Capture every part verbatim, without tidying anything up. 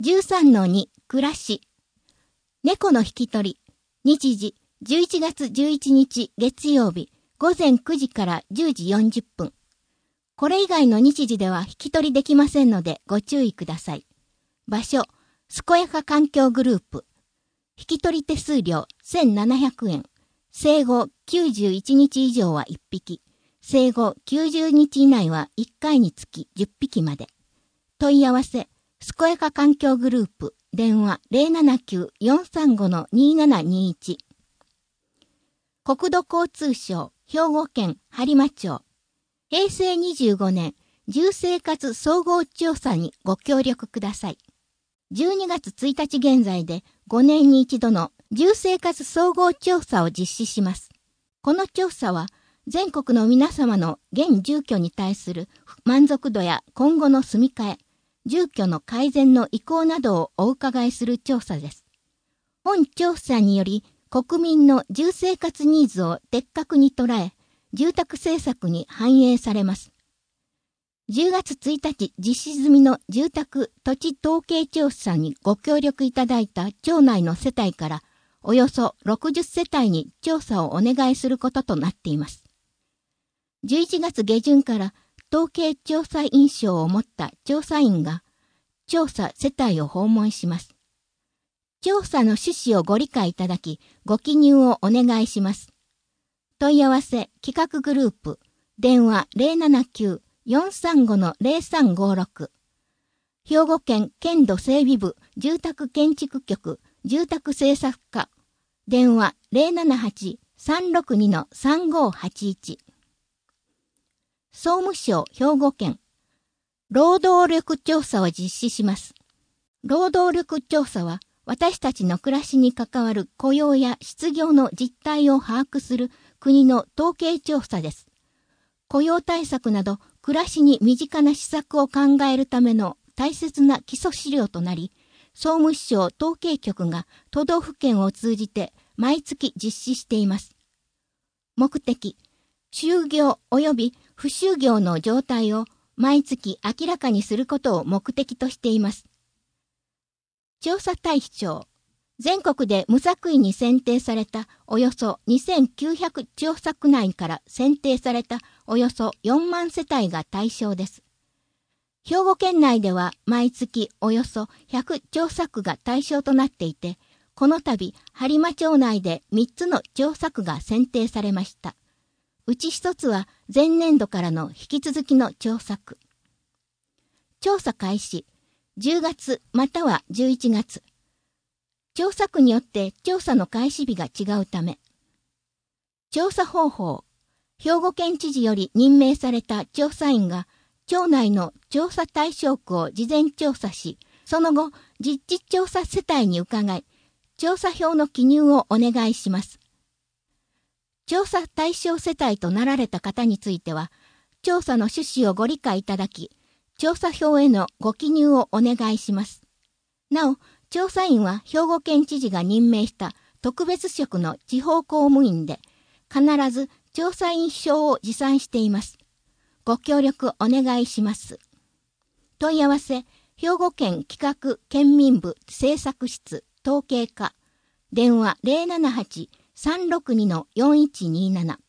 じゅうさんのに 暮らし。猫の引き取り。日時じゅういちがつじゅういちにち月曜日ごぜんくじからじゅうじよんじゅっぷん。これ以外の日時では引き取りできませんのでご注意ください。場所、健やか環境グループ。引き取り手数料せんななひゃくえん。生後きゅうじゅういちにち以上はいっぴき。生後きゅうじゅうにち以内はいっかいにつきじゅっぴきまで。問い合わせ、健やか環境グループ。電話 ゼロななきゅう よんさんご にーななにーいち。国土交通省兵庫県播磨町。へいせいにじゅうごねん住生活総合調査にご協力ください。じゅうにがつついたち現在でごねんに一度の住生活総合調査を実施します。この調査は全国の皆様の現住居に対する満足度や今後の住み替え、住居の改善の意向などをお伺いする調査です。本調査により国民の住生活ニーズを的確に捉え、住宅政策に反映されます。じゅうがつついたち実施済みの住宅土地統計調査にご協力いただいた町内の世帯からおよそろくじゅっせたいに調査をお願いすることとなっています。じゅういちがつげじゅんから統計調査員証を持った調査員が調査世帯を訪問します。調査の趣旨をご理解いただき、ご記入をお願いします。問い合わせ企画グループ、電話 ゼロななきゅう よんさんご ゼロさんごろく。兵庫県県土整備部住宅建築局住宅政策課、電話 ゼロななはち さんろくに さんごはちいち。総務省兵庫県、労働力調査を実施します。労働力調査は、私たちの暮らしに関わる雇用や失業の実態を把握する国の統計調査です。雇用対策など暮らしに身近な施策を考えるための大切な基礎資料となり、総務省統計局が都道府県を通じて毎月実施しています。目的、就業及び不就業の状態を毎月明らかにすることを目的としています。調査対象、全国で無作為に選定されたおよそにせんきゅうひゃく調査区内から選定されたおよそよんまんせたいが対象です。兵庫県内では毎月およそひゃく調査区が対象となっていて、この度播磨町内でみっつの調査区が選定されました。うちひとつは前年度からの引き続きの調査区。調査開始、じゅうがつまたはじゅういちがつ。調査区によって調査の開始日が違うため。調査方法、兵庫県知事より任命された調査員が町内の調査対象区を事前調査し、その後実地調査世帯に伺い、調査票の記入をお願いします。調査対象世帯となられた方については、調査の趣旨をご理解いただき、調査票へのご記入をお願いします。なお、調査員は兵庫県知事が任命した特別職の地方公務員で、必ず調査員証を持参しています。ご協力お願いします。問い合わせ、兵庫県企画県民部政策室統計課、電話 ゼロななはち さんろくに よんいちになな。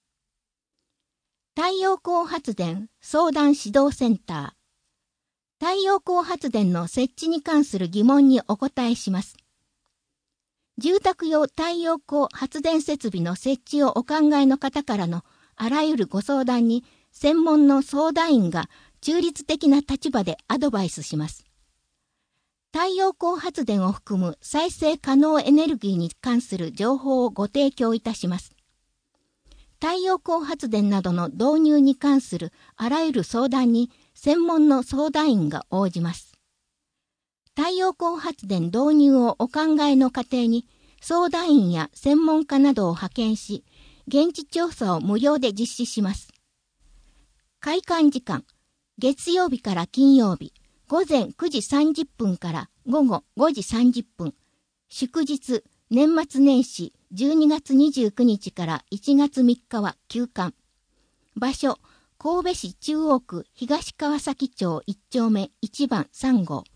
太陽光発電相談指導センター。太陽光発電の設置に関する疑問にお答えします。住宅用太陽光発電設備の設置をお考えの方からのあらゆるご相談に専門の相談員が中立的な立場でアドバイスします。太陽光発電を含む再生可能エネルギーに関する情報をご提供いたします。太陽光発電などの導入に関するあらゆる相談に専門の相談員が応じます。太陽光発電導入をお考えの過程に相談員や専門家などを派遣し、現地調査を無料で実施します。開館時間、月曜日から金曜日、ごぜんくじさんじゅっぷんからごごごじさんじゅっぷん、祝日、年末年始じゅうにがつにじゅうくにちからいちがつみっかは休館。場所、神戸市中央区東川崎町いっちょうめいちばんさんごう。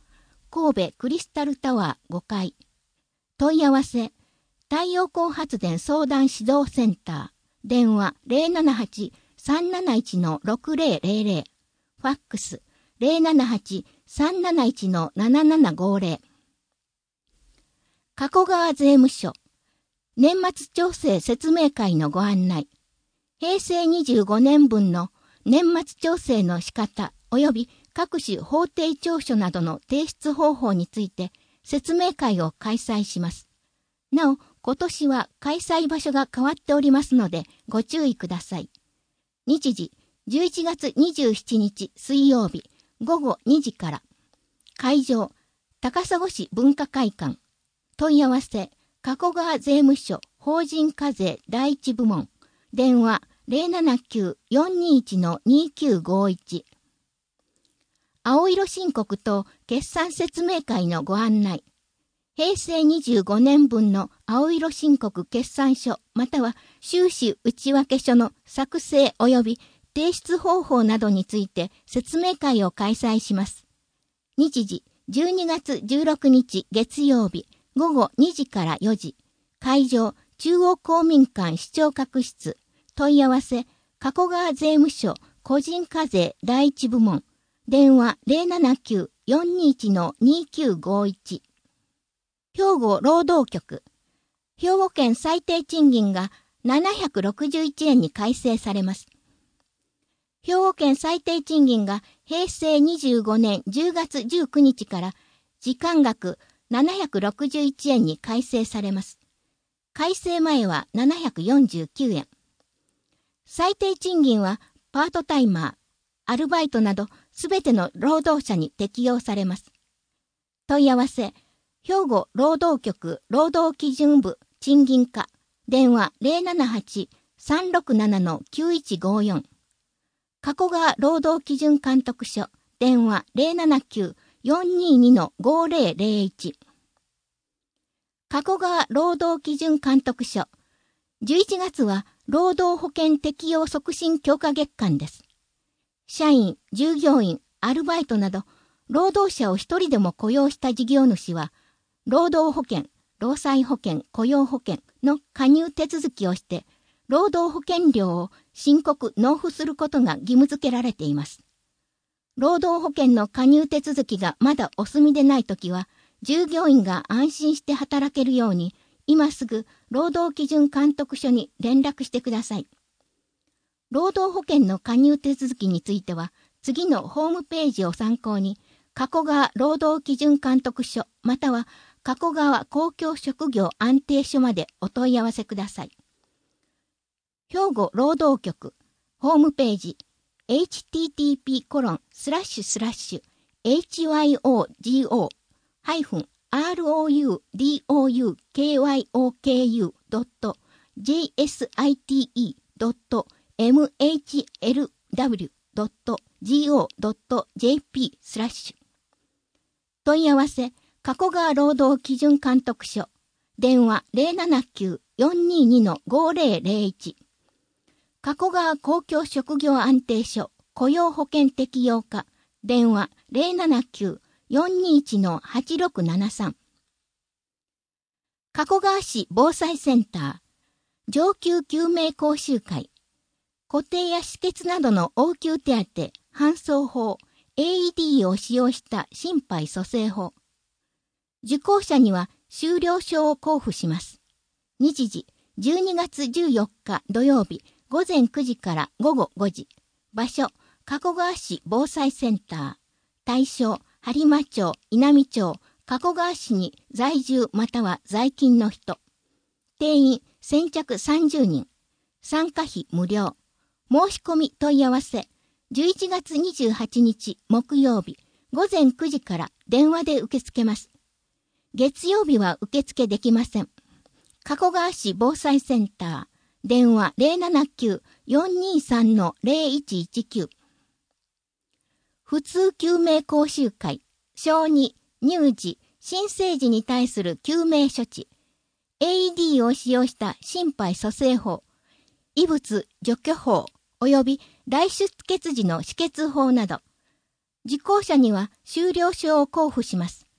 神戸クリスタルタワーごかい。問い合わせ、太陽光発電相談指導センター。電話 ゼロななはち さんなないち ろくゼロゼロゼロ。ファックス ゼロななはち さんなないち ななななごゼロ。加古川税務署。年末調整説明会のご案内。へいせいにじゅうごねんぶんの年末調整の仕方及び各種法定調書などの提出方法について説明会を開催します。なお、今年は開催場所が変わっておりますのでご注意ください。日時、じゅういちがつにじゅうしちにち水曜日ごごにじから。会場、高砂市文化会館。問い合わせ、加古川税務署法人課税第一部門。電話 ゼロななきゅう よんにいち にきゅうごいち。青色申告と決算説明会のご案内。へいせいにじゅうごねんぶんの青色申告決算書または収支内訳書の作成及び提出方法などについて説明会を開催します。日時、じゅうにがつじゅうろくにち月曜日ごごにじからよじ。会場、中央公民館視聴覚室。問い合わせ、加古川税務署個人課税第一部門。電話 ゼロななきゅう よんにいち にきゅうごいち。兵庫労働局。兵庫県最低賃金がななひゃくろくじゅういちえんに改正されます。兵庫県最低賃金がへいせいにじゅうごねんじゅうがつじゅうくにちから時間額ななひゃくろくじゅういちえんに改正されます。改正前はななひゃくよんじゅうきゅうえん。最低賃金はパートタイマー、アルバイトなどすべての労働者に適用されます。問い合わせ、兵庫労働局労働基準部賃金課。電話 ゼロななはち さんろくなな きゅういちごよん。加古川労働基準監督署。電話 ゼロななきゅう よんにいに ごゼロゼロいち。加古川労働基準監督署。じゅういちがつは労働保険適用促進強化月間です。社員、従業員、アルバイトなど、労働者を一人でも雇用した事業主は、労働保険、労災保険、雇用保険の加入手続きをして、労働保険料を申告納付することが義務付けられています。労働保険の加入手続きがまだお済みでないときは、従業員が安心して働けるように、今すぐ労働基準監督署に連絡してください。労働保険の加入手続きについては、次のホームページを参考に、加古川労働基準監督署または加古川公共職業安定所までお問い合わせください。兵庫労働局ホームページ エイチティーティーピーコロンスラッシュスラッシュエイチワイオージーオーハイフンアールオーユーディーオーユーケーワイオーケーユードットジェイエスアイティーイードットエムエイチエルダブリュードットジーオードットジェーピースラッシュ問い合わせ、加古川労働基準監督署。電話 ゼロななきゅう よんにいに ごゼロゼロいち。加古川公共職業安定所雇用保険適用課。電話 ゼロななきゅう よんにいち はちろくななさん。加古川市防災センター。上級救命講習会。固定や止血などの応急手当、搬送法、エーイーディー を使用した心肺蘇生法。受講者には修了証を交付します。日時、じゅうにがつじゅうよっか土曜日、ごぜんくじからごごごじ。場所、加古川市防災センター。対象、播磨町、稲美町、加古川市に在住または在勤の人。定員、先着さんじゅうにん。参加費無料。申し込み問い合わせ。じゅういちがつにじゅうはちにち木曜日ごぜんくじから電話で受け付けます。月曜日は受付できません。加古川市防災センター電話 ゼロななきゅう よんにさん ゼロいちいちきゅう。普通救命講習会小児、乳児、新生児に対する救命処置 エーイーディー を使用した心肺蘇生法異物除去法及び大出血時の止血法など、受講者には修了証を交付します。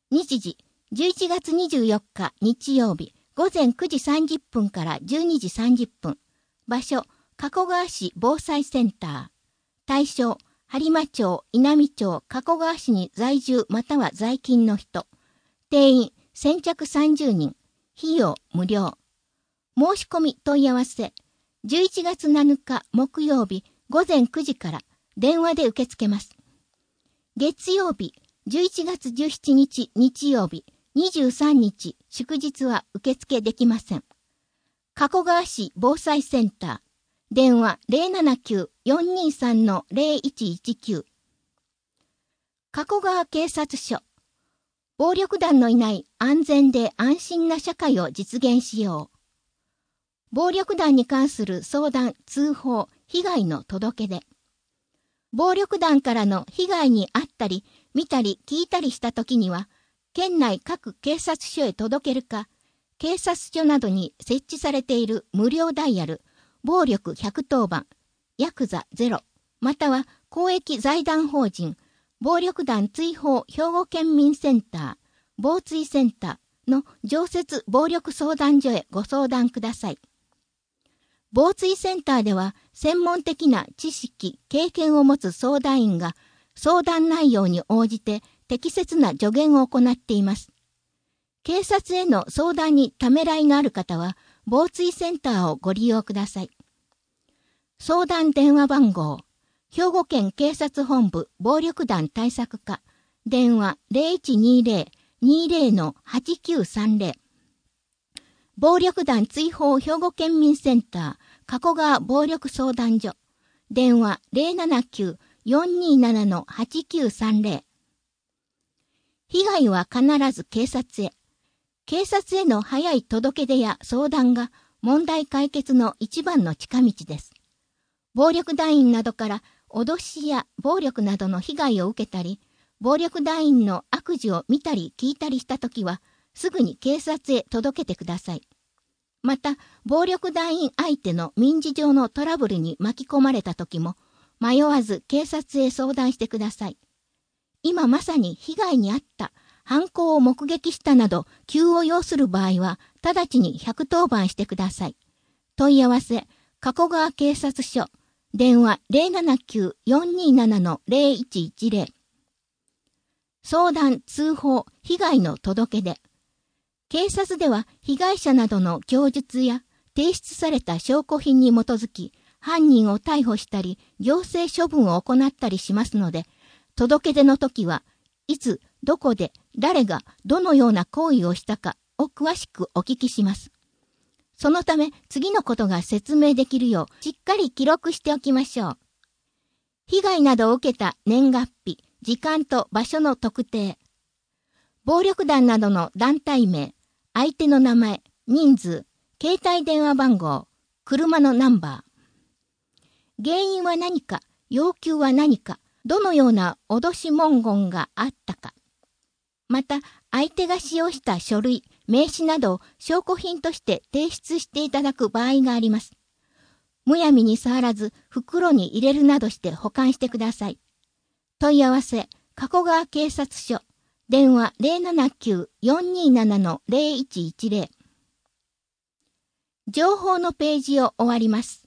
日時、じゅういちがつにじゅうよっか日曜日、ごぜんくじさんじゅっぷんからじゅうにじさんじゅっぷん。場所、加古川市防災センター。対象、播磨町、稲美町、加古川市に在住または在勤の人。定員、先着さんじゅうにん。費用、無料。申し込み問い合わせ。じゅういちがつなのか木曜日、ごぜんくじから電話で受け付けます。月曜日、じゅういちがつじゅうしちにち日曜日、にじゅうさんにち祝日は受付できません。加古川市防災センター。電話 ゼロななきゅう よんにさん ゼロいちいちきゅう。加古川警察署。暴力団のいない安全で安心な社会を実現しよう。暴力団に関する相談、通報、被害の届け出。暴力団からの被害に遭ったり、見たり聞いたりしたときには、県内各警察署へ届けるか、警察署などに設置されている無料ダイヤル、暴力ひゃくとおばん、ヤクザゼロ、または公益財団法人、暴力団追放兵庫県民センター、防追センターの常設暴力相談所へご相談ください。防追センターでは専門的な知識、経験を持つ相談員が相談内容に応じて適切な助言を行っています。警察への相談にためらいがある方は、防追センターをご利用ください。相談電話番号、兵庫県警察本部暴力団対策課、電話 ゼロいちにゼロ にゼロ はちきゅうさんゼロ。暴力団追放兵庫県民センター、加古川暴力相談所、電話 ゼロななきゅう よんになな はちきゅうさんゼロ。被害は必ず警察へ。警察への早い届け出や相談が問題解決の一番の近道です。暴力団員などから脅しや暴力などの被害を受けたり、暴力団員の悪事を見たり聞いたりしたときは、すぐに警察へ届けてください。また、暴力団員相手の民事上のトラブルに巻き込まれたときも、迷わず警察へ相談してください。今まさに被害に遭った、犯行を目撃したなど、急を要する場合は、直ちにひゃくとおばんしてください。問い合わせ、加古川警察署、電話 ゼロななきゅう よんになな ゼロいちいちゼロ。相談、通報、被害の届け出。警察では被害者などの供述や提出された証拠品に基づき、犯人を逮捕したり、行政処分を行ったりしますので、届け出の時はいつ、どこで、誰がどのような行為をしたかを詳しくお聞きします。そのため次のことが説明できるようしっかり記録しておきましょう。被害などを受けた年月日、時間と場所の特定。暴力団などの団体名、相手の名前、人数、携帯電話番号、車のナンバー。原因は何か、要求は何か、どのような脅し文言があったか。また、相手が使用した書類、名刺などを証拠品として提出していただく場合があります。むやみに触らず、袋に入れるなどして保管してください。問い合わせ、加古川警察署、電話 ゼロななきゅう よんになな ゼロいちいちゼロ。情報のページを終わります。